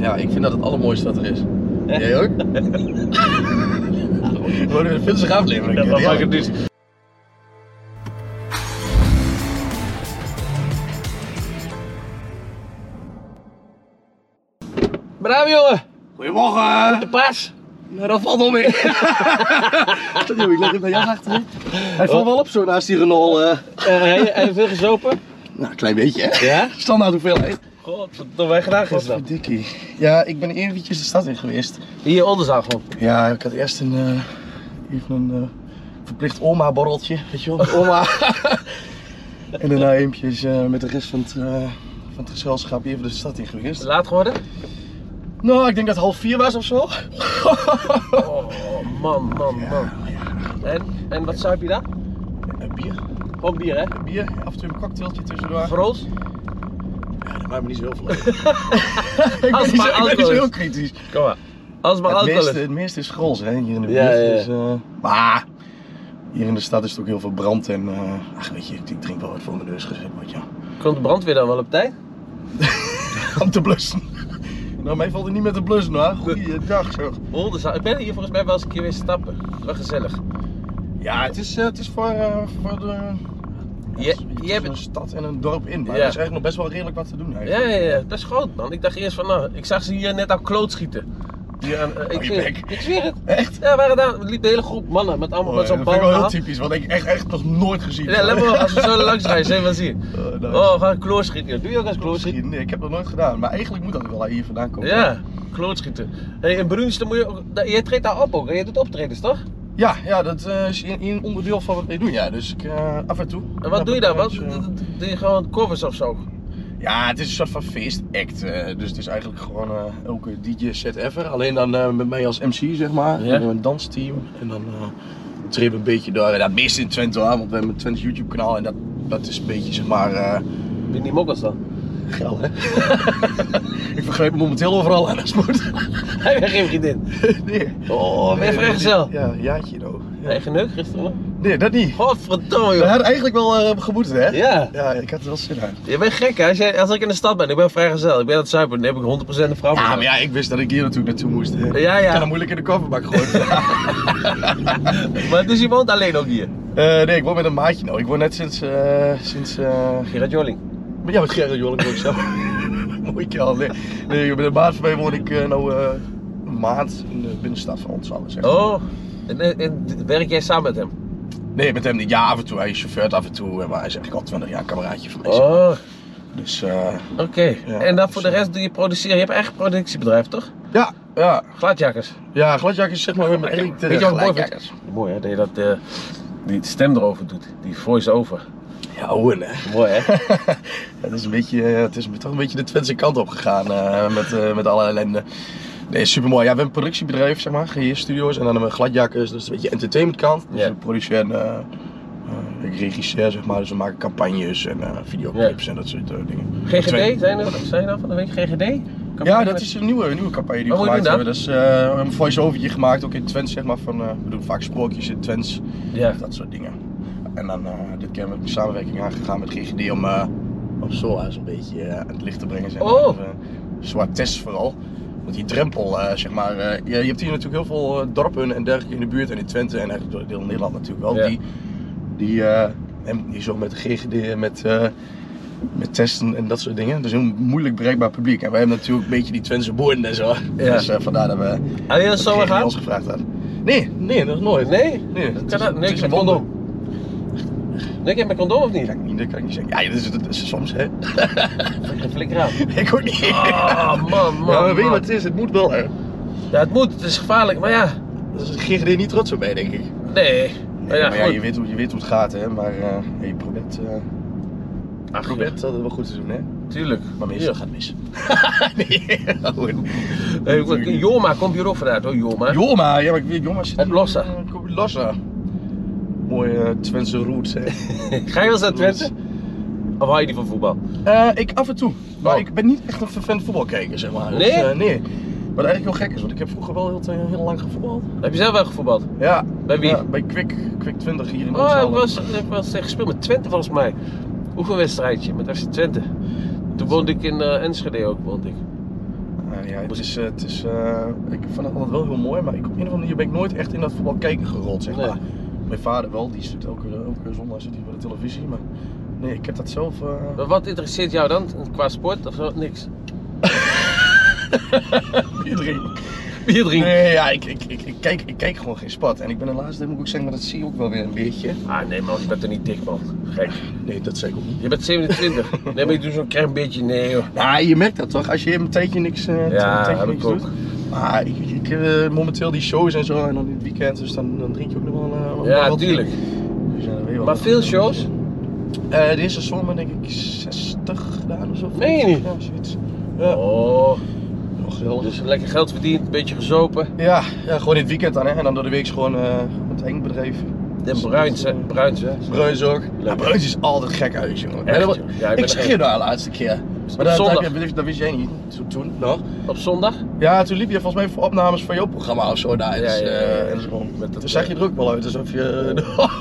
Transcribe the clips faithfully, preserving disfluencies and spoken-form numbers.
Ja, ik vind dat het allermooiste wat er is. Eh? Jij ook? We worden een vunzige aflevering. Ja, dat maakt het niet. Braaf jongen! Goedemorgen! De pas! Nou, dat valt wel mee. Sorry, ik leg hem bij jou achter. Hij valt wel op zo naast die Renault. Uh. Uh, Heb je veel gezopen? Nou, een klein beetje hè. Ja? Standaard hoeveelheid. God, wat hebben wij gedaan gisteren? Godverdikkie. Ja, ik ben eventjes de stad in geweest. Hier onderzaal gewoon. Ja, ik had eerst een, uh, even een uh, verplicht oma borreltje, weet je wel, met oma. En daarna eventjes uh, met de rest van het, uh, van het gezelschap even de stad in geweest. Laat geworden? Nou, ik denk dat het half vier was of zo. Oh, man, man, man. En, en wat zuip je daar? Een bier. Gewoon bier, hè? Bier, af en toe een cocktailtje tussendoor. Grols? Ja, dat maakt me niet zo heel veel uit. ik, Als ben niet maar zo, ik ben niet zo alcohol heel is. kritisch. Kom maar. Als maar Het alcohol meeste, is. het meeste is grols hè, hier in de buurt. Ja, ja, ja. Dus, uh, maar hier in de stad is het ook heel veel brand en uh, ach weet je, ik drink wel wat voor mijn neus gezet wordt, ja. Komt de brandweer dan wel op tijd? Om te blussen. Nou, mij valt het niet met te blussen hoor. Goeiedag zo. Oldenzaal. Ik ben hier volgens mij wel eens een keer weer stappen. Wel gezellig. Ja, het is, uh, het is voor, uh, voor de... Je, je hebt een stad en een dorp in, maar Ja. er is eigenlijk nog best wel redelijk wat te doen Ja, eigenlijk. ja, ja, best groot man. Ik dacht eerst van nou, ik zag ze hier net al kloot schieten. Hier aan, uh, ik, Oh, je zweer, bek. ik zweer het. Echt? Ja, waren daar, er liep de hele groep mannen met allemaal Oh, met ja, zo'n dat bal. vind ik wel in heel de typisch, want ik echt, echt nog nooit gezien. hand. Ja, let maar op, als we zo langs rijden, zullen we wel zien. Oh, nice. Oh, we gaan kloorschieten. Ja, doe je ook als kloorschieten? Nee, ik heb dat nooit gedaan, maar eigenlijk moet dat wel hier vandaan komen. Ja, klootschieten. Hey, in Brunsden moet je ook, jij treedt daar op ook, hè? Je doet optredens toch? Ja, ja, dat uh, is een, een onderdeel van wat wij doen, ja. Dus ik, uh, af en toe. En wat doe je daar? Wat, Uh, doe je gewoon covers of zo? Ja, het is een soort van feestact. Uh, dus het is eigenlijk gewoon uh, elke D J-set ever. Alleen dan uh, met mij als M C, zeg maar. Ja. En een dansteam. En dan uh, treden we een beetje door. En dat meest in Twente, hoor, want we hebben een Twente YouTube-kanaal. En dat, dat is een beetje, zeg maar. Uh, Ben die mokkels dan? geil, hè? Ik vergrijp me momenteel overal aan, dat is goed. Heb je geen vriendin? Nee. Oh, ben je vrijgezel? Ja, een jaartje nou. Ja. Eigen neuk gisteren? Nee, dat niet. Godverdomme We joh. hadden eigenlijk wel uh, geboeten, hè? Ja. Ja, ik had er wel zin aan. Je bent gek hè, als, jij, als ik in de stad ben, ik ben vrijgezel, ik ben aan het zuipen, dan heb ik honderd procent een vrouw. Ja, maar ja, ik wist dat ik hier natuurlijk naartoe moest. Hè. Ja, ja. Ik kan hem moeilijk in de kofferbak gooien. Maar dus je woont alleen ook hier? Uh, nee, ik woon met een maatje nou. Ik woon net sinds... Uh, sinds uh... Gerard Joling. Maar ja, met Gerrit Joling woon ik zo. Mooi kerel. Nee, nee, met een maat van mij woon ik uh, nou uh, een maand in de binnenstad van ons alles. Oh, en, en, en werk jij samen met hem? Nee, met hem niet. Ja, af en toe. Hij is chauffeur af en toe. Maar hij is eigenlijk al twintig jaar een kameraadje van mij. zeg. Oh, Dus uh, oké. Okay. Ja, En dan voor dus, de rest doe je produceren, je hebt eigen productiebedrijf toch? ja, ja. Gladjakkers. Ja, gladjakkers zeg maar. Met eigenlijk de Weet je wat ik mooi vind? gladjakkers. Mooi hè, dat je dat, uh, die stem erover doet, die voice-over. Ja, Owen hè. Mooi hè? Het is een beetje, het is toch een beetje de Twentse kant op gegaan uh, met, uh, met alle ellende. Nee, super mooi. Ja, we hebben een productiebedrijf, zeg maar, G J Studios en dan hebben we gladjakkers, dus een beetje entertainment kant. Dus Ja. we produceren, uh, uh, ik regisseer zeg maar, dus we maken campagnes en uh, videoclips Ja. en dat soort uh, dingen. G G Twee- D, zijn er, zijn er nou van de week G G D? Ja, dat is een nieuwe, een nieuwe campagne die we Wat moet je gemaakt doen hebben. Dus, uh, we hebben een voice-overtje gemaakt, ook in Twents, zeg maar, van, uh, we doen vaak sprookjes in Twents, Ja. dat soort dingen. En dan uh, dit keer hebben we een samenwerking aangegaan met G G D om uh, op SOA's een beetje uh, aan het licht te brengen, zeg maar. Oh. Dus, uh, zwart tests vooral. Want die drempel, uh, zeg maar, uh, je, je hebt hier natuurlijk heel veel uh, dorpen en dergelijke in de buurt en in Twente en eigenlijk door heel Nederland natuurlijk wel, Ja. die, die, uh, en die zo met de G G D, met, uh, met testen en dat soort dingen. Dus een moeilijk bereikbaar publiek. En wij hebben natuurlijk een beetje die Twentse boeren en zo. Ja. Dus uh, vandaar dat we Heb je dat zo G G D gehad? ons gevraagd hadden. Nee, nee, nog nooit. Nee? Nee, Dat het kan is- dat? het Nee, is met een wonder. condoom. Nee, ik heb met condoom of niet? Dat kan ik niet, dat kan ik niet zeggen. Ja, dat is, dat is soms hè. Een flikker aan. Ik ook niet. Oh man, man, Ja, maar weet je man. wat het is? Het moet wel hè. Ja, het moet, het is gevaarlijk, maar ja. Daar is G G D niet trots op bij, denk ik. Nee. Maar ja, maar ja, goed. je weet, hoe, je weet hoe het gaat hè, maar uh, je probeert, uh, Ach, probeert dat wel goed te doen hè. tuurlijk. Maar meestal Hier. gaat mis. Nee, gewoon. Hey, Joma, kom je erop vanuit hoor, Joma. Joma, ja maar ik weet, Joma zit Uit Lossa. Uh, kom je Lossa. Mooie uh, Twentse roots hè. Ga je wel eens naar Twente? Of hou je niet van voetbal? Uh, ik af en toe, maar Oh. ik ben niet echt een fan voetbalkijker zeg maar. Dus, Nee? uh, nee. Wat eigenlijk heel gek is, want ik heb vroeger wel heel, heel lang gevoetbald. Heb je zelf wel gevoetbald? Ja. Bij wie? Ja, bij Kwik, Kwik twintig hier in Oh, ik Oostende. was, ik was tegen gespeeld met Twente volgens mij. Oefenwedstrijdje met F C Twente. Toen woonde ik in uh, Enschede ook, woonde ik. Uh, ja, het is, uh, het is uh, ik vond het altijd wel heel mooi, maar ik, op een of andere manier ben ik nooit echt in dat voetbal kijken gerold, zeg maar. Nee. Mijn vader wel, die zit elke, elke zondag zit hij bij de televisie, maar nee, ik heb dat zelf... Uh... Maar wat interesseert jou dan, qua sport of zo? Niks? Bier drinken. Bier drinken? Nee, ja, ik, ik, ik, ik, kijk, ik kijk gewoon geen sport en ik ben de laatste, moet ik ook zeggen, maar dat zie je ook wel weer een beetje. Ah nee man, je bent er niet dik man, gek. Nee, dat zeg ik ook niet. Je bent zevenentwintig, nee maar je doet zo'n klein beetje, nee joh. Nou, je merkt dat toch, als je een tijdje niks, uh, ja, een tijdje heb niks ik ook. doet. Maar ik, ik uh, momenteel die shows en zo en dan in het weekend, dus dan, dan drink je ook nog wel uh, ja, wel tuurlijk. Dus, ja, weet je wel. Maar veel shows? Uh, de eerste zomer denk ik zestig gedaan of zo. Meen je niet? Ja, zoiets. Ja. Oh. Geweldig. Dus lekker geld verdiend, een beetje gezopen. Ja, ja, gewoon in het weekend dan hè. En dan door de week gewoon uh, het eindbedrijf. En Bruins hè? Bruins hè? Bruins ook. Ja, Bruins is altijd gek uit jongen. Echt, dat, ja, ik ik zag je daar de laatste keer. Maar dat, dat, dat, dat wist jij niet toen, nog? Op zondag? Ja, toen liep je volgens mij voor opnames van jouw programma of zo daar. Ja, ja, ja, ja, ja. Dus, met toen zag je er ook wel uit alsof je...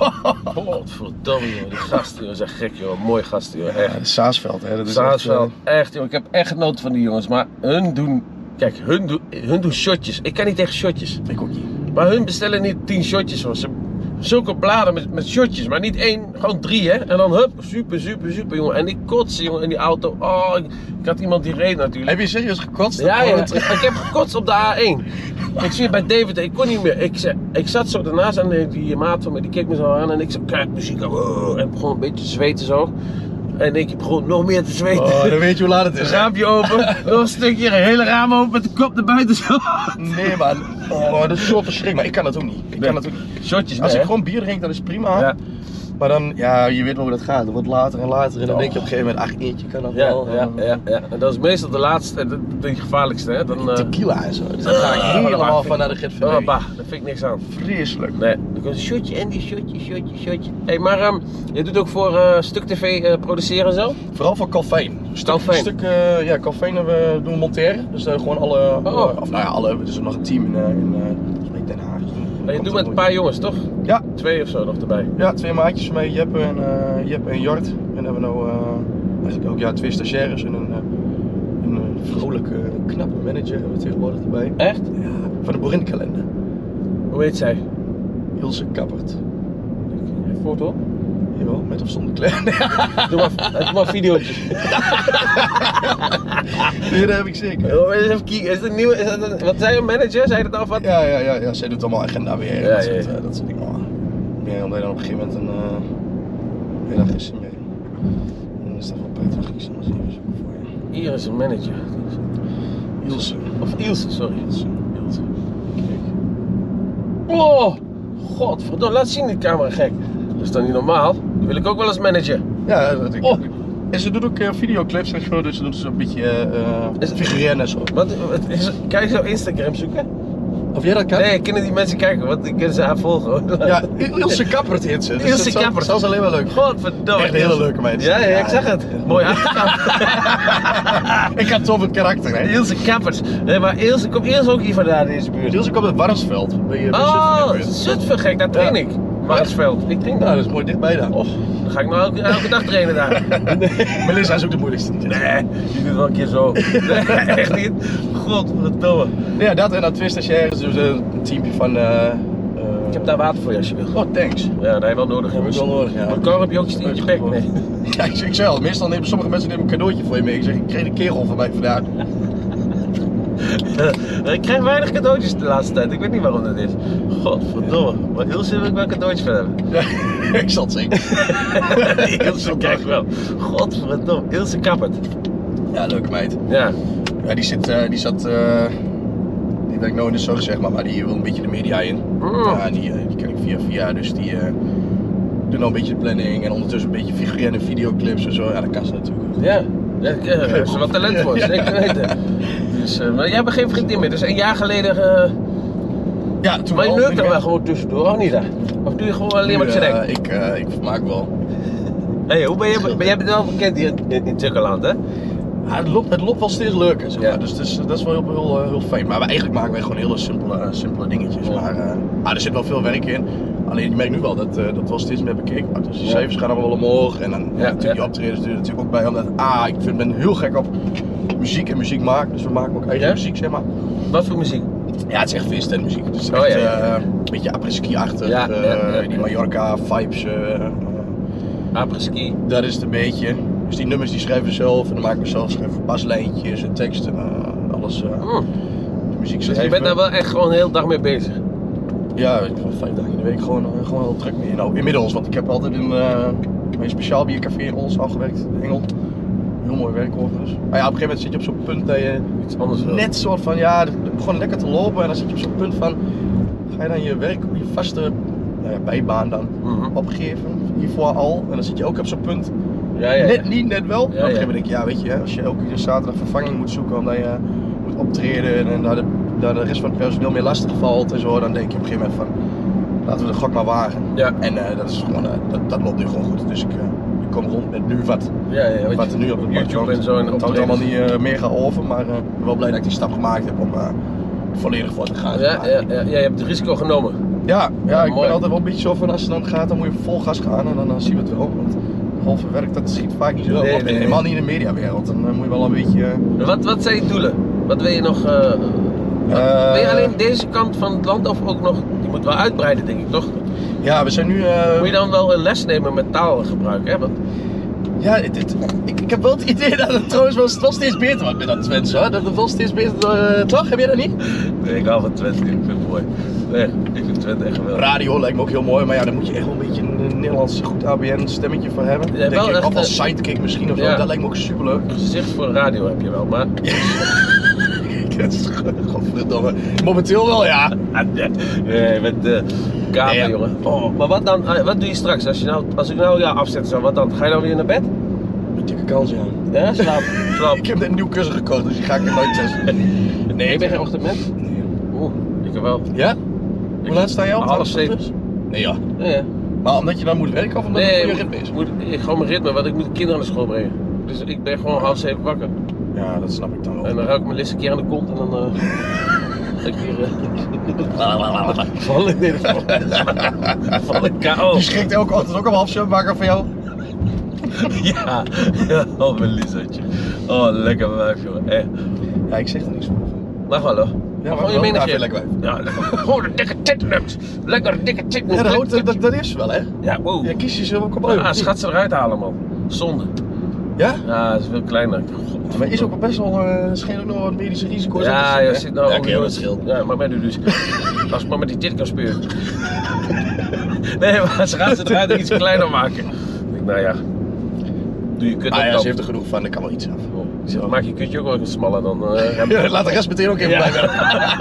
Godverdomme joh, die gasten joh, zijn gek joh, mooi gasten joh, echt. Ja, Saasveld hè. Dat is Saasveld, echt, uh... echt joh, ik heb echt genoten van die jongens, maar hun doen, kijk, hun doen, hun doen shotjes. Ik kan niet tegen shotjes. Ik ook niet. Maar hun bestellen niet tien shotjes hoor. Ze, zulke bladen met, met shotjes, maar niet één, gewoon drie hè. En dan hup, super, super, super jongen. En die kotsen jongen in die auto. Oh, ik, ik had iemand die reed natuurlijk. Heb je serieus gekotst? Ja, ja. Ik, ik heb gekotst op de A één. Ik zie het bij David, ik kon niet meer. Ik, zei, ik zat zo daarnaast en die maat van me, die keek me zo aan en ik zei, kijk muziek. Oh, en begon een beetje te zweten zo. En ik begon nog meer te zweten. Oh, dan weet je hoe laat het is. Raampje open, nog een stukje, een hele raam open met de kop naar buiten zo. Nee man, oh, dat is zo verschrikkelijk, maar ik kan dat ook niet. Ik nee. kan dat ook niet. Shotjes, Als nee, ik gewoon bier drink, dan is het prima. Ja. Maar dan, ja, je weet wel hoe dat gaat. Het wordt later en later en dan oh. denk je op een gegeven moment, ach eentje kan dat ja, wel. Ja, ja, ja. En dat is meestal de laatste, de, de gevaarlijkste hè. Dan, tequila en zo, dus dan ga ik helemaal van naar de Gert van Oh, bah, daar vind ik niks aan. Vreselijk. Nee, dan komt een shotje en die shotje, shotje, shotje. Hé, hey, maar um, je doet ook voor uh, Stuk T V uh, produceren en zo? Vooral voor Calvijn. Stuk, stuk uh, ja, Calvijn we doen monteren. Dus uh, gewoon alle, oh. alle, of nou ja, alle, er is nog een team in, uh, in uh, Den Haag. Maar je doet met een paar jongens, toch? Ja. Twee of zo nog erbij. Ja, twee maatjes van mij, Jeppe en, uh, Jeppe en Jort. En dan hebben we nou uh, eigenlijk ook ja, twee stagiaires en een, uh, een uh, vrolijke, knappe manager hebben we tegenwoordig erbij. Echt? Ja, van de Borinkalender. Hoe heet zij? Ilse Kappert. Foto? Jawel, met of zonder kleren. Doe maar, doe maar videootjes. Nee, dat heb ik zeker. Oh, even kijken. Is het een nieuwe, is het een, wat zei je, manager? Zei je dat al of wat? Ja, ja, ja, ja, zij doet allemaal agenda weer. Ja, dat, ja, ja. soort, uh, dat soort dingen allemaal. Ja, omdat je dan op een gegeven moment een uh, hele dag is mee. En dan is dat wel prettig. Ik zal eens even zoeken voor je. Hier is een manager. Ilse. Of Ilse, sorry. Ilse. Ilse. Kijk. Oh! Godverdomme, laat zien die camera gek. Dat is dan niet normaal. Die wil ik ook wel als manager. Ja, dat ik. Oh. En ze doet ook uh, videoclips en zo, dus ze doet ze een beetje uh, figureren en zo. Wat, wat is, kan je zo Instagram zoeken? Of jij dat kan? Nee, kunnen die mensen kijken, want die kunnen ze haar volgen. Ja, Ilse Kappert heet ze. Dus Ilse Kappert. Dat is alleen maar leuk. Godverdomme. Echt een hele leuke meid. Ja, ja, ja, ik zag het. Mooi achterkant. Ik had toch het karakter, hè? Ilse Kappert. Nee, maar Ilse, komt Ilse ook hier vandaan in deze buurt? Ilse komt uit Warnsveld. Bij, bij Oh, Zutphen. Zutphen gek, daar train Ja. ik. Warnsveld. Ik train Nou, daar. dat is mooi dichtbij daar. Och, dan ga ik nou elke, elke dag trainen daar. Nee. Melissa is ook de moeilijkste. Nee, die doet wel een keer zo. Nee, echt niet. Godverdomme. Ja, dat en dan twee stagiaires, dus een teampje van... Uh, uh... Ik heb daar water voor je als je wil. Oh, thanks. Ja, dat heb je wel nodig. Dat heb ik wel nodig, ja. Maar Cor heb je ook iets in je bek? Nee. Ja, ik, ik zei al, meestal nemen sommige mensen nemen een cadeautje voor je mee. Ik zeg, ik kreeg een kerel van mij vandaag. Uh, ik krijg weinig cadeautjes de laatste tijd. Ik weet niet waarom dat is. Godverdomme. Maar Ilse wil ik wel cadeautjes van hebben. Ja, ik zal het zeker. Ilse krijg wel. Godverdomme. Ilse Kappert. Ja, leuke meid. Ja. Ja, die zit, uh, die zat, uh, die werkt nou in de zorg zeg maar, maar die wil een beetje de media in. Mm. Ja, die, uh, die ken ik via via, dus die uh, doet nou een beetje de planning en ondertussen een beetje figureren in videoclips en zo. Ja, dat kan ze natuurlijk. Ja. Ja, ik uh, heb er wat talent voor, Ja. zeker weten. Dus, uh, maar jij hebt geen vriendin meer, dus een jaar geleden. Uh, Ja, toen maar je wel, neukt nu er wel wel. gewoon tussendoor, of niet? Hè? Of doe je gewoon alleen maar Nu, check? uh, ik, uh, ik vermaak wel. Hey, hoe ben je, ben jij bent wel bekend hier in, in, in Tukkerland, hè? Ja, het, loopt, het loopt wel steeds leuker, zeg maar. Ja. Dus het is, dat is wel heel, heel, heel fijn. Maar we, eigenlijk maken wij gewoon hele simpele, simpele dingetjes. Ja. Maar uh, ah, er zit wel veel werk in. Alleen je merkt nu wel dat uh, dat wel steeds meer bekeken wordt. Dus de cijfers gaan allemaal wel omhoog. En dan ja, natuurlijk ja. die optredens duurt natuurlijk ook bij. Omdat, ah, ik vind, ben heel gek op ook muziek en muziek maken, dus we maken ook eigen Ja? muziek, zeg maar. Wat voor muziek? Ja, het is echt feest muziek. Het is Oh, echt ja, ja. uh, een beetje apres-ski-achtig, Ja, uh, ja, ja, ja. die Mallorca-vibes. Uh, uh, Apres-ski. dat is het een beetje. Dus die nummers die schrijven we zelf en dan maken we zelf schrijven we baslijntjes en teksten en uh, alles. Uh, Mm. de muziek Dus schrijven. je bent daar wel echt gewoon de hele dag mee bezig? Ja, ik ben vijf dagen in de week gewoon, uh, gewoon heel druk mee. Nou, inmiddels, want ik heb altijd in uh, een speciaal biercafé in Oldenzaal gewerkt, in Engel. Heel mooi werk overigens. Maar ja, op een gegeven moment zit je op zo'n punt dat je Iets anders wil. net soort van, ja, het begon lekker te lopen en dan zit je op zo'n punt van, ga je dan je werk, je vaste nou ja, bijbaan dan Mhm. opgeven, hiervoor al. En dan zit je ook op zo'n punt, Ja, ja, ja. net niet, net wel. En op een ja. gegeven moment denk je, ja, weet je, als je elke keer zaterdag vervanging moet zoeken omdat je moet optreden en daar de, daar de rest van het personeel meer lastig valt en zo, dan denk je op een gegeven moment van, laten we de gok maar wagen. Ja. En uh, dat is gewoon, uh, dat, dat loopt nu gewoon goed. Dus ik, uh, ik kom rond met nu wat. Ja, ja, wat, Wat er nu op het YouTube pad en zo en Het houdt optredens. allemaal niet uh, mega over, maar uh, ik ben wel blij dat ik die stap gemaakt heb om uh, volledig voor te gaan. Ja, ja, ja, ja, je hebt het risico genomen. ja, ja, Ja, ik mooi. ben altijd wel een beetje zo van als het dan gaat, dan moet je vol gas gaan en dan, dan zien we het wel. Want halve werk dat schiet vaak niet zo Nee, op. nee, nee. Helemaal niet in de mediawereld. Dan uh, moet je wel een beetje. Uh, Wat, wat zijn je doelen? Wat wil je nog... Uh, Uh, wil je alleen deze kant van het land of ook nog... Je moet wel uitbreiden, denk ik, toch? ja, we zijn nu. Uh, Moet je dan wel een les nemen met taalgebruik, hè? Want, Ja, het, het, ik, ik heb wel het idee dat het trouwens wel, wel steeds beter wordt met dat Twents, hoor. Dat het wel steeds beter, uh, toch? Heb jij dat niet? nee, ik hou van Twente, ik vind het mooi. Nee, ik vind Twente echt geweldig. Radio lijkt me ook heel mooi, maar ja, daar moet je echt wel een beetje een, een Nederlands goed A B N stemmetje voor hebben. Ja, Denk wel ik, echt, of als eh, sidekick misschien of zo, ja. dat lijkt me ook superleuk. Gezicht voor radio heb je wel, maar... Dat is godverdomme. Momenteel wel, ja. Nee, met de kamer, Nee, ja. jongen. Oh, maar wat dan? eh, Wat doe je straks? Als, je nou, als ik nou ja afzet, zo, wat dan? Ga je dan weer naar bed? Een dikke kans, ja. Ja, slaap. slaap. Ik heb net een nieuw kussen gekocht, dus die ga ik er nooit testen. Nee, ik ben geen ochtendmens. Oeh, ik wel. Ja? Hoe laat sta je op? Half zeven. Nee, ja. Nee, ja. Maar omdat je dan moet werken of omdat je Nee, voor je ik ritme is? moet, ik gewoon mijn ritme, want ik moet de kinderen naar school brengen. Dus ik ben gewoon half zeven wakker. Ja, dat snap ik dan wel. En dan ruik ik mijn list een keer aan de kont en dan... Uh, ga ik weer... Uh, val ik... Nee, dat val, val ik K O. Die schrikt elke ochtend ook om half zeven wakker voor jou? Ja, ja, oh mijn Lisatje. Oh, lekker wijf, jongen. Echt. Ja, ik zeg er niks van. Mag wel, hoor. Ja, Maar maar gewoon je wel. menigje. Ja, lekker wijf. Ja, lekker. Gewoon een dikke titnuts. Lekker dikke titnuts. Ja, dat, houdt- dat, dat is wel, hè? Ja, wow. Ja, kies je zelf ook op uit. Ja, schat ze eruit halen, man. Zonde. Ja? Ja, dat is veel kleiner. God. Maar is ook best wel, uh, scheen ook nog wat medische risico's. aan te Ja, zitten, je hè? zit nou Ja, ook oké, dat scheelt. Ja, maar mij nu dus. Als ik maar met die tit kan speuren. Nee, maar ze gaan ze eruit iets kleiner maken. Ik denk, nou ja. Doe je kut Ah op ja, dan. ze heeft er genoeg van, dat kan wel iets af. Oh, ik zeg, maak je kutje ook wel eens smaller dan. Uh, Ja, laat de rest meteen ook even Ja. blijven.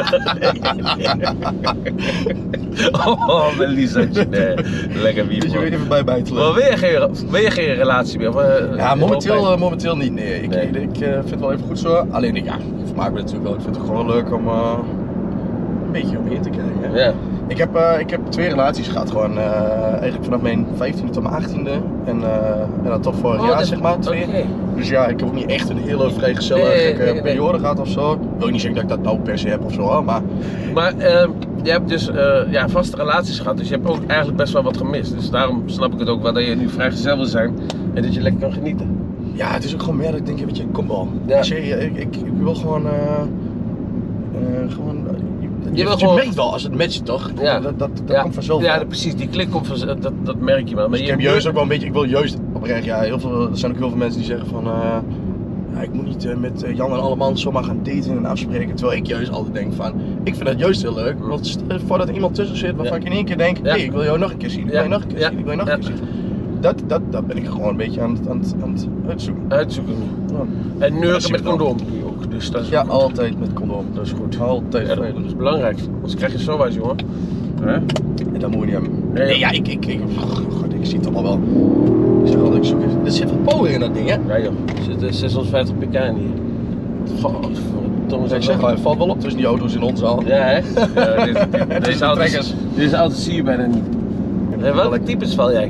Oh, mijn Lisatje. Nee, lekker wief, Dat je man. weer even bij bijtelen. Maar wil je geen, wil je geen relatie meer? Of, uh, Ja, momenteel, uh, uh, momenteel niet. Nee, ik, Nee. ik, ik uh, vind het wel even goed zo. Alleen, ja, ik vermaak me natuurlijk wel. Ik vind het gewoon leuk om uh, een beetje omheen te kijken. Hè? Ja. Ik, heb, uh, ik heb twee relaties gehad, gewoon uh, eigenlijk vanaf mijn vijftiende tot mijn achttiende. En, uh, en dan tot vorig Oh, jaar, dat- zeg maar, twee. oké. Dus ja, ik heb ook niet echt een hele vrijgezelle Nee, gekke nee, nee. periode gehad of zo. Ik wil niet zeggen dat ik dat nou per se heb of zo, hoor, maar Maar uh, je hebt dus uh, ja, vaste relaties gehad, dus je hebt ook eigenlijk best wel wat gemist. Dus daarom snap ik het ook wel dat je nu vrijgezel wil zijn en dat je lekker kan genieten. ja, het is ook gewoon meer dat ik denk, weet je, kom wel. Ja. Als je, ik, ik, ik wil gewoon, uh, uh, gewoon, uh, je, je, wil je gewoon- merkt wel als het matcht, toch? Ja. Dat, dat, dat ja, komt vanzelf Ja, wel. dat- precies, die klik komt vanzelf, dat, dat merk je wel. Maar Dus ik je heb moet- juist ook wel een beetje, ik wil juist oprecht, ja, heel veel, er zijn ook heel veel mensen die zeggen van, uh, ja, ik moet niet uh, met uh, Jan en Alleman zomaar gaan daten en afspreken. Terwijl ik juist altijd denk van, ik vind dat juist heel leuk. Want stel je voor dat er iemand tussen zit waarvan Ja. ik in één keer denk, hé, Ja. hey, ik wil jou nog een keer zien, ik Ja. wil je nog een keer Ja. zien, ik wil je nog Ja. een keer zien. Dat, dat, dat ben ik gewoon een beetje aan het, aan het, aan het uitzoeken. Uitzoeken. Ja. En Ja, neuken zie met je wel. condoom doe je ook, dus dat is Ja, goed. altijd met condoom. Dat is goed. Altijd Ja, veilig. dat is belangrijk, anders krijg je zoiets, jongen. Hè? En dat moet je niet hebben. Nee. Nee, ja, ik, ik, ik, God, ik zie het allemaal wel. Ik zeg altijd, ik zoek, er zit wat power in dat ding, hè? Ja joh, er zitten zeshonderdvijftig pk in hier. Godverdomme, Dus ik zeg wel, het valt wel op tussen die auto's in ons al. Ja hè? Ja, dit, dit, deze, auto's, trekkers. deze auto's zie je bijna niet. En welke types val jij?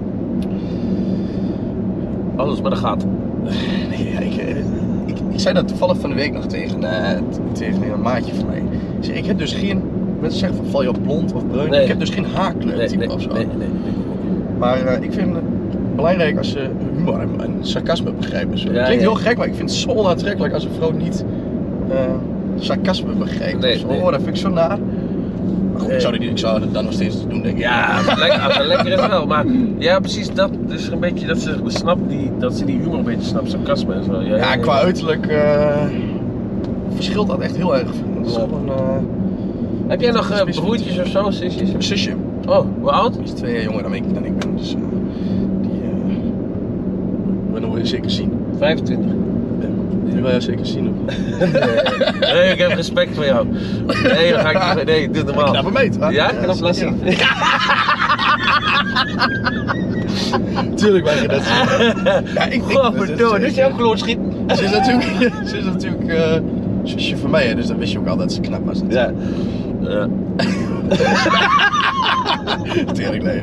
Alles met een gat. Nee, ja, ik, eh, ik, ik zei dat toevallig van de week nog tegen, uh, tegen een maatje van mij. Ik, zeg, ik heb dus geen, mensen zeggen van val je op blond of bruin, Nee. ik heb dus geen haarkleur Nee, type nee, of zo. nee, nee, nee. Maar uh, ik vind het belangrijk als je humor en, en sarcasme begrijpen. Zo. Ja, Het klinkt ja. heel gek, maar ik vind het zo aantrekkelijk als een vrouw niet uh, sarcasme begrijpt. Nee, of zo. nee. Oh, dat vind ik zo naar. Maar goed, Nee. ik zou, die, ik zou dat dan nog steeds doen, denk ik. Ja, als het lekker, als het lekker is wel. Maar ja, precies dat. Dus een beetje dat ze snapt die, dat ze die humor een beetje snapt, sarcasme en zo. Ja, Ja, ja, qua ja. uiterlijk uh, verschilt dat echt heel erg. Dat is Ja. gewoon, uh, Heb jij nog uh, broertjes of zo, zusjes? een zusje. Oh, hoe oud? Die is twee jaar jonger dan ik, dan ik ben. Dus uh, die uh, wil nog wel zeker zien. vijfentwintig. Die wil jij zeker zien. Of? Nee, ik heb respect voor jou. Nee, dan ga ik niet. Nee, doe normaal. Knappe meet, hè? Ja, knap laat zien. Tuurlijk mag je dat zien. Ja, ik denk Godverdomme, dit is jouw klootschiet. Ze is natuurlijk, ze is natuurlijk uh, zusje van mij, hè, dus dan wist je ook al dat ze knap was. Ja. Ja. Tuurlijk, nee.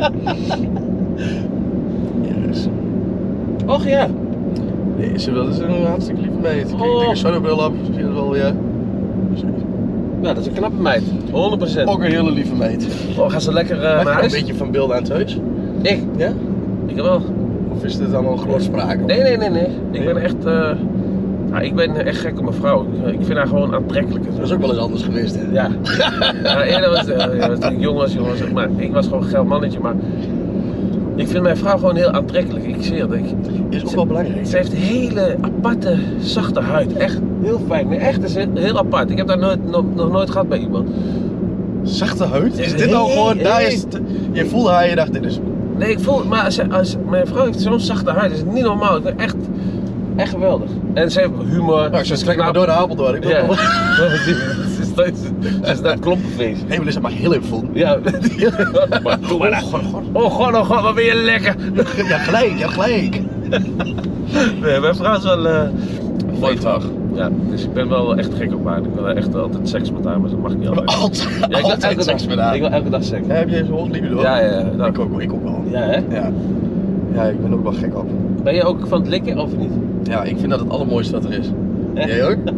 Yes. Och ja. Nee, ze wil, is een hartstikke lieve meid. Kijk, Oh. ik een zonnebril op, zie je dat wel, ja. Nou, dat is een knappe meid. honderd procent. Ook een hele lieve meid. Oh, ga ze lekker uh, Maak naar je een huis? beetje van beeld aan het huis? Ik? Ja? Ik wel. Of is dit allemaal grootspraak? Nee, nee, nee, nee. Ik Nee? ben echt, uh, ja, ik ben echt gek op mijn vrouw. Ik, ik vind haar gewoon aantrekkelijk. Dat is ook wel eens anders geweest, hè? Ja. Ja, eerder was, uh, ja, toen ik jong was, jong was, maar ik was gewoon een geil mannetje. Maar ik vind mijn vrouw gewoon heel aantrekkelijk. Ik zie het. Ik, Is ook wel belangrijk. Ze heeft een hele aparte, zachte huid. Echt heel fijn. Nee, echt is heel, heel apart. Ik heb dat nooit, nog, nog nooit gehad bij iemand. Zachte huid? Is dit Nee, nou gewoon, daar nee. is het, je voelde haar en je dacht, dit is... Nee, ik voel, maar als, als, mijn vrouw heeft zo'n zachte huid. Dat is niet normaal. Ik vind echt, echt geweldig. En ze heeft humor. Nou, ze trekt maar door de Apeldoorn. Ik Ja. ja. Ze is dat- ze is dat klompenfeest. Hé, maar is het maar heel even voelen. Ja. Maar doe maar Oh, dat. god, god. Oh god, oh god, wat ben je lekker. Ja, gelijk, ja, gelijk. Nee, mijn vrouw is wel... Uh, Mooi toch? Ja, dus ik ben wel echt gek op haar. Ik wil echt altijd seks met haar, maar dat mag niet altijd. Altijd, Ja, ik wil altijd elke seks dag, met haar. Ik wil elke dag seks. Ja, heb je zo'n hoog libido? Ja, ja, ja. Nou, Ik ook, ik ook wel. ja, hè? Ja. Ja, ik ben ook wel gek op. Ben je ook van het likken of niet? Ja, ik vind dat het allermooiste wat er is. Echt? Jij ook?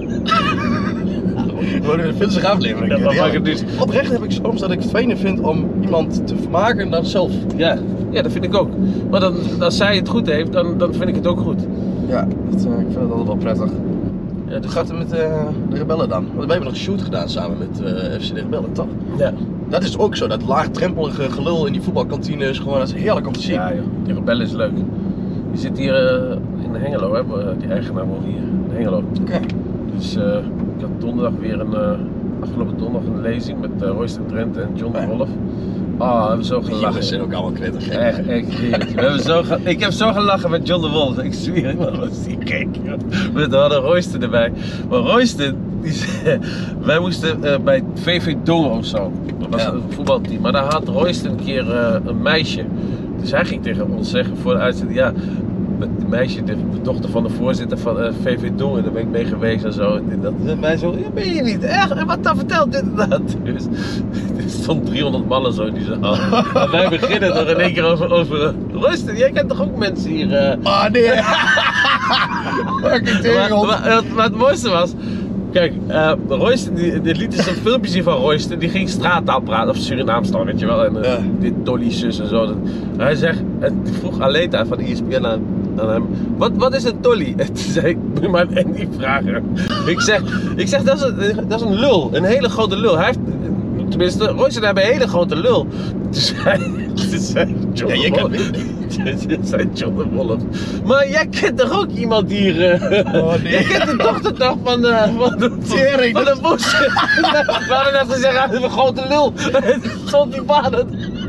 We worden een vunzige aflevering. Ja, dat Ja, maakt het niet. Oprecht heb ik soms dat ik het fijner vind om iemand te vermaken dan zelf. Ja, ja, dat vind ik ook. Maar dan, als zij het goed heeft, dan, dan vind ik het ook goed. Ja, dat, uh, ik vind dat altijd wel prettig. Ja, Hoe dus gaat het met uh, de rebellen dan? Want wij hebben nog een shoot gedaan samen met uh, F C de Rebellen, toch? ja. Dat is ook zo, dat laagdrempelige gelul in die voetbalkantine is gewoon, dat is heerlijk om te zien. Ja, joh. Die rebellen is leuk. Die zit hier uh, in Hengelo, hè? Die eigenaar woont hier in Hengelo. Oké. Okay. Dus uh, ik had donderdag weer een, uh, afgelopen donderdag een lezing met uh, Royston Drenthe en John de Ja. Wolf. Ah, we hebben zo Die gelachen. jongens zijn ook allemaal knettergek. Echt, echt heerlijk. We hebben zo ge- ik heb zo gelachen met John de Wolf. Ik zweer het, wat was die gek, joh. We hadden Royston erbij. Maar Royston, die zei, wij moesten uh, bij V V Dongen of zo. Dat was Ja. een voetbalteam. Maar daar had Royston een keer uh, een meisje. Dus hij ging tegen ons zeggen voor de uitzending, ja, die meisje, de, de dochter van de voorzitter van uh, V V Dongen, daar ben ik mee geweest en zo. En dit, dat. En wij zo, ja, ben je niet echt? En wat dan vertelt dit en dat? Dus er stond driehonderd mannen zo in die zaal. En wij beginnen er in één keer over, over Royston, jij kent toch ook mensen hier? Uh... Ah nee! Fucking maar, tegel! maar, maar, maar het mooiste was, kijk, uh, Royston, die, die liet dus een filmpje zien van Royston, die ging straattaal praten, of Surinaamstaal, weet je wel, en uh, Ja. dit Dolly zus en zo. En hij zegt, en die vroeg Aleta van E S P N aan, aan hem, wat, wat is een Dolly? En toen zei ik, moet je maar en die vragen. ik zeg, ik zeg dat, is een, dat is een lul, een hele grote lul. Hij heeft, tenminste, Royston heeft een hele grote lul. Toen zei, toen zei John Ja, de jij kan Wolf. Toen zei John de Wolf. Maar jij kent toch ook iemand hier? Uh, Oh, nee. Jij kent de dochter toch van, uh, van de Tering, van de bos. We hadden net gezegd, hij is een grote lul. Stond die baden.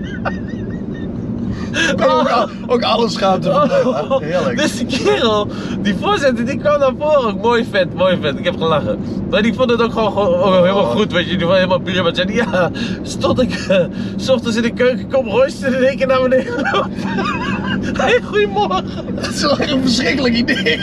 Ook, al- ook alle schaamte van Oh, heerlijk. dus die kerel, die voorzitter, die kwam naar voren. Ook mooi vet, mooi vet. Ik heb gelachen. Maar die vond het ook gewoon, gewoon ook helemaal goed, weet je. Die vond helemaal prima. Maar zei, ja, stond ik, uh, 's ochtends in de keuken, kom Royston in één keer naar beneden lopen. Hey, goedemorgen. Dat is wel een verschrikkelijk idee.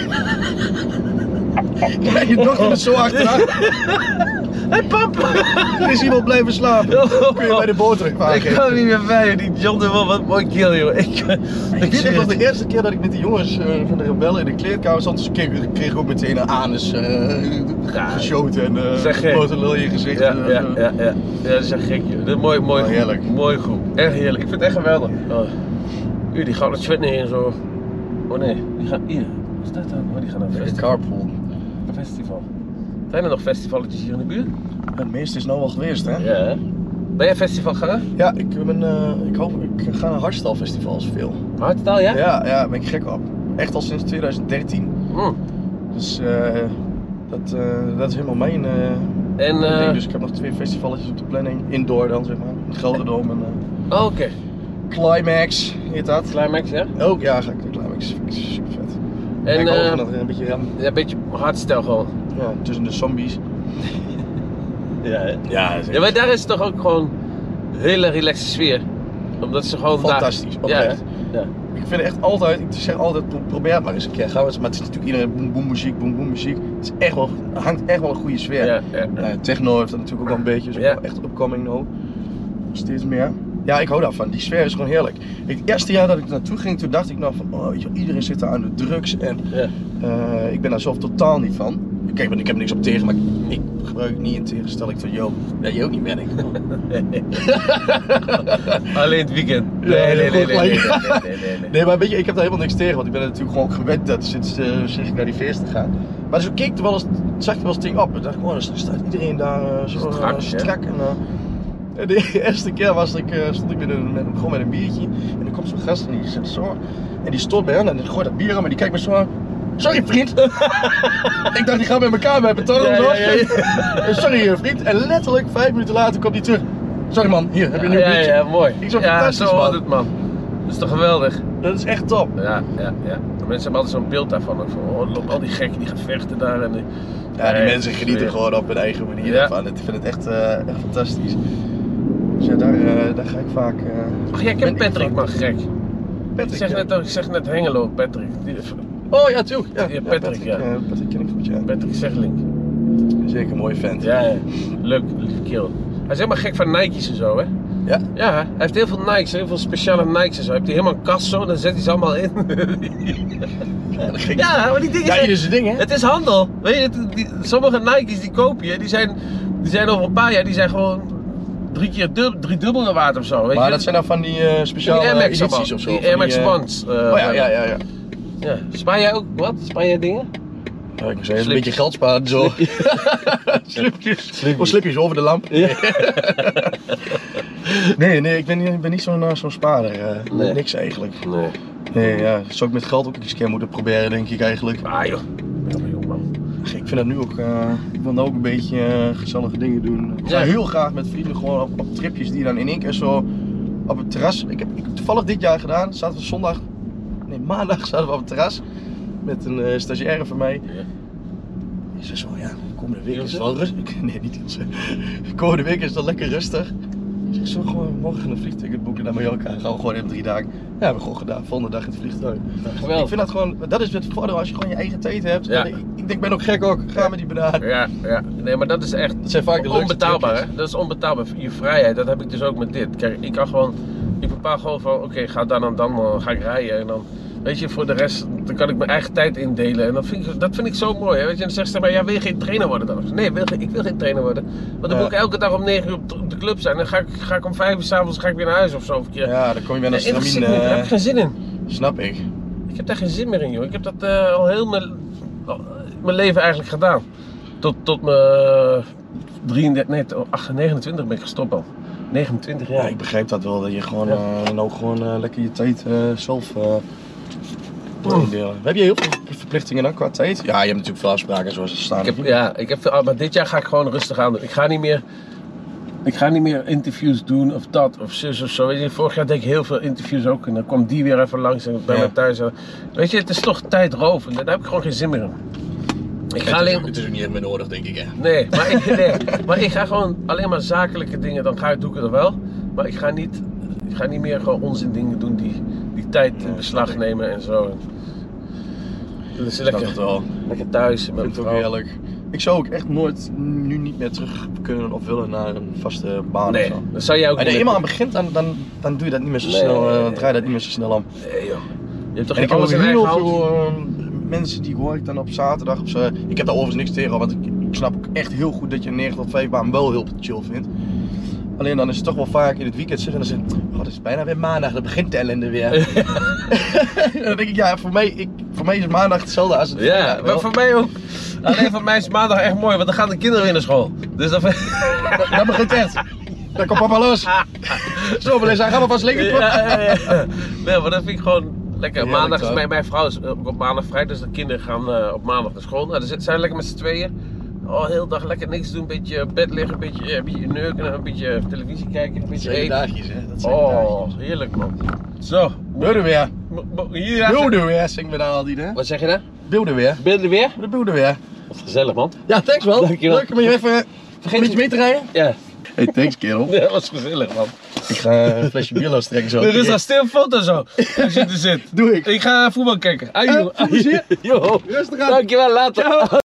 Ja, je dochter is zo achteraan. Hey, papa. Er is iemand blijven slapen. Kun je bij de boterham Ik aangeven. kan niet meer bij, die John de Wolf, wat mooi kill, joh. Ik, Ik weet nog wel de eerste keer dat ik met die jongens uh, van de rebellen in de kleedkamer zat, dus kreeg, kreeg ik ook meteen een anus uh, Ja, geschoten en uh, zeg gek. grote lul in je gezicht. Ja, uh, ja, ja, ja. Ja, dat is echt gek, joh. Dat is mooi, mooi Oh, groep. heerlijk. Mooi groep. Echt heerlijk. Ik vind het echt geweldig. Oh. U, die gouden Zwetney en zo. Oh nee, die gaan hier. Wat is dat dan? Oh, die gaan naar een Lekker festival. carpool. Een festival. Zijn er nog festivalletjes hier in de buurt? Het meeste is nou wel geweest, hè? Ja. Hè? Ben jij festivalganger? Ja, ik ben, uh, ik hoop, ik ga naar hardstyle-festivals veel. Hardstyle, ja? Ja, ja, daar ben ik gek op. Echt al sinds twintig dertien. Mm. Dus uh, dat, uh, dat is helemaal mijn uh, En, uh, ding. Dus ik heb nog twee festivalletjes op de planning. Indoor dan, zeg maar. In Gelderdoom en uh, Oh, oké. Okay. Climax heet dat. Climax, ja? Ook, ja, ga ik naar Climax. Vind ik super vet. En ik uh, hoop dat er een beetje, um, ja, een beetje hardstyle gewoon. ja, tussen de zombies. Ja, hè? Ja, dat is Ja, maar daar is het toch ook gewoon een hele relaxe sfeer. Omdat ze gewoon fantastisch. Daar... Ja, Oprecht. hè? Ja. Ik vind echt altijd, ik zeg altijd, probeer het maar eens een keer. Gaan we eens, maar het is natuurlijk iedereen boem boem muziek, boem boem muziek. Het is echt wel, er hangt echt wel een goede sfeer. Ja, ja. Uh, techno heeft dat natuurlijk ook wel een beetje, is ook Ja. wel echt upcoming nou. Steeds meer. Ja, ik hou daarvan. Die sfeer is gewoon heerlijk. Ik, het eerste jaar dat ik naartoe ging, toen dacht ik nog van, oh, weet je, iedereen zit daar aan de drugs en Ja. uh, ik ben daar zelf totaal niet van. Kijk, ik heb niks op tegen, maar ik, ik gebruik het niet in tegenstelling tot jou. Nee, jij ook niet, ben ik. Alleen het weekend. Ja, Nee, nee, nee, goed nee, nee, gelijk. nee, nee, nee, nee. Nee, maar weet je, ik heb daar helemaal niks tegen, want ik ben er natuurlijk gewoon gewend dat sinds, uh, sinds ik naar die feesten ga. Maar dus ik keek er wel eens, zag er wel eens ding op en dacht ik, oh, dan staat iedereen daar uh, zo uh, Strak, strak. En, uh, en de eerste keer was ik, uh, stond ik met een, met een, gewoon met een biertje en er komt zo'n gast en die zit zo en die stond bij hen en die gooit dat bier aan, maar die kijkt me zo aan. Sorry vriend! Ik dacht die gaan met elkaar bij betonen. Ja, zo. ja, ja. Sorry vriend. En letterlijk vijf minuten later komt hij terug. Sorry man, hier heb je een nieuw Ja, biertje. ja, ja, mooi. Ik zo Ja, fantastisch, zo man. hoort het, man. Dat is toch geweldig? Dat is echt top. Ja, ja, ja. De mensen hebben altijd zo'n beeld daarvan. Ook van, oh, loop al die gekken die gaan vechten daar. En die... Ja, die Nee, mensen genieten weer. gewoon op hun eigen manier Ja. ervan. Ik vind het echt, uh, echt fantastisch. Dus ja, daar, uh, daar ga ik vaak... Uh, Ach, jij kent Patrick, man, gek. Patrick, Ik zeg ja. net, ik zeg net Hengelo, Patrick. Die, Oh ja, tuurlijk. Ja, Ja, Patrick, ja. uh, Patrick ken ik goed, ja. Patrick Zeglink. Zeker een mooie vent. Ja, ja. Leuk, lieve kerel. Hij is helemaal gek van Nike's en zo, hè? Ja? Ja, hij heeft heel veel Nikes, heel veel speciale Nikes en zo. Hij heeft hij helemaal een kast zo en dan zet hij ze allemaal in. Ja, dat ging... Ja, maar die dingen Ja, zijn... ieder zijn ding, hè? Het is handel. Weet je, het- die, sommige Nike's die koop je, die zijn, die zijn over een paar jaar, die zijn gewoon drie keer dub, drie dubbele waard of zo. Weet Maar je? dat zijn dan van die uh, speciale die Air Max edities allemaal. of zo? Die van Air Max uh, Ones. eh, Oh ja, ja, ja. ja. ja. Spaar jij ook wat? Spaar jij dingen? Ja, ik moet zeggen, een Slipjes. beetje geld sparen zo. Slipjes. Oh, slipjes over de lamp. Ja. Nee, nee, ik ben niet, ik ben niet zo'n uh, zo'n spaarder. Uh, Nee. Niks eigenlijk. Nee. Nee, ja, dat zou ik met geld ook eens een keer moeten proberen, denk ik eigenlijk. Ah joh, ik ben wel jong man. Ik vind dat nu ook, uh, ik wil nou ook een beetje uh, gezellige dingen doen. Ik ga Ja. heel graag met vrienden gewoon op, op tripjes die dan in één keer zo op het terras. Ik heb ik, heb toevallig dit jaar gedaan, zaten we zondag, nee maandag zaten we op het terras met een uh, stagiaire van mij. Ja. Die zei zo, ja, de komende week is Ilse? het wel rustig. Nee, niet Ilse. De komende week is het wel lekker rustig. Ik zeg, zo gewoon morgen een vliegticket boeken naar Mallorca. Gaan we gewoon even drie dagen. Ja, hebben we gewoon gedaan. Volgende dag in het vliegtuig. Geweldig. Ik vind dat gewoon, dat is het voordeel als je gewoon je eigen tijd hebt. Ja. Ik, ik denk, ik ben ook gek ook. Ga met die banaan. Ja, ja. Nee, maar dat is echt Dat zijn vaak de leukste onbetaalbaar, tripjes. hè? Dat is onbetaalbaar. Je vrijheid, dat heb ik dus ook met dit. Kijk, ik kan gewoon, ik bepaal gewoon van, oké, ga dan en dan uh, ga ik rijden en dan, weet je, voor de rest, dan kan ik mijn eigen tijd indelen en dat vind ik, dat vind ik zo mooi, hè? Weet je, en dan zegt ze maar, ja, wil je geen trainer worden dan? Nee, wil, ik wil geen trainer worden, want dan Ja. moet ik elke dag om negen uur op de, op de club zijn en dan ga ik, ga ik om vijf uur 's avonds ga ik weer naar huis of zo. Of een keer. Ja, dan kom je weer naar Nee, interesseert stramien. me niet, daar heb ik Uh, geen zin in. snap ik. Ik heb daar geen zin meer in, joh. Ik heb dat uh, al heel mijn, al mijn leven eigenlijk gedaan. Tot, tot mijn uh, drieëndertig, nee, tot ach, negenentwintig ben ik gestopt al. negenentwintig jaar. Ja, ik begrijp dat wel. Dat je gewoon Ja. uh, dan ook gewoon uh, lekker je tijd uh, zelf uh, Mm. indelen. Heb je heel veel verplichtingen dan qua tijd? Ja, je hebt natuurlijk veel afspraken zoals ze staan. Ik heb, ja, ik heb veel, maar dit jaar ga ik gewoon rustig aan doen. Ik ga niet meer, ik ga niet meer interviews doen of dat of zus of zo. Weet je, vorig jaar deed ik heel veel interviews ook en dan kwam die weer even langs en bij Ja. mij thuis. En, weet je, het is toch tijdrovend en daar heb ik gewoon geen zin meer in. Ik ga alleen, Het is ook niet echt meer nodig, denk ik. Hè? nee, maar ik, nee, maar ik ga gewoon alleen maar zakelijke dingen, dan ga ik, doe ik het er wel. Maar ik ga niet, ik ga niet meer gewoon onzin dingen doen die, die tijd in Ja, beslag snap ik. nemen en zo. Dus Ik snap lekker, het wel. lekker thuis met Ik mijn vind het ook vrouw. heerlijk. Ik zou ook echt nooit nu niet meer terug kunnen of willen naar een vaste baan Nee, of zo. dat zou jij ook Als je niet er meer eenmaal aan begint, dan, dan, dan doe je dat niet meer zo Nee, snel, uh, nee, dan draai je dat niet meer zo snel om. Nee joh. Je hebt toch En ik geen heb alles ook in heel eigen hand? veel uh, mensen die hoor ik dan op zaterdag of zo. Ik heb daar overigens niks tegen, want ik, ik snap ook echt heel goed dat je een negen tot vijf baan wel heel chill vindt. Alleen dan is het toch wel vaak in het weekend zeggen en dan zeggen, god, het is bijna weer maandag, dan begint de ellende weer. En dan denk ik, ja, voor mij, ik, voor mij is maandag hetzelfde als het Ja, vrijdag maar wel. voor mij ook. Alleen voor mij is maandag echt mooi, want dan gaan de kinderen weer naar school. Dus dan... Dat begint echt. Dan komt papa los. Zo, maar gaan we vast lekker. Ja, ja, ja. Nee, maar dat vind ik gewoon lekker. Heerlijk, Maandag is toch? mijn, mijn vrouw is ook op maandag vrij, dus de kinderen gaan uh, op maandag naar school. Nou, dan zitten zij lekker met z'n tweeën. Oh, de hele dag lekker niks doen, een beetje op bed liggen, een beetje, een beetje neuken, een beetje televisie kijken, een beetje Zeven eten. dagjes, hè. Dat zijn Oh, dagjes. heerlijk man. Zo. Beelden weer. Mo- mo- Hier Beelden weer, zingen we daar altijd, hè. Wat zeg je nou? Beelden weer. Ben je er weer? De beelden weer. Wat gezellig man. Ja, thanks man. Dankjewel. Leuk om je even Vergeet iets je- mee te rijden. Ja. Hey, thanks kerel. Ja, dat was gezellig man. Ik ga een flesje bier lostrekken zo. Er is een stil foto zo, als je er zit. Doe ik. Ik ga voetbal kijken. Ajoe. Eh, veel plezier. Jo. Rustig aan. Dankjewel, later. Ciao.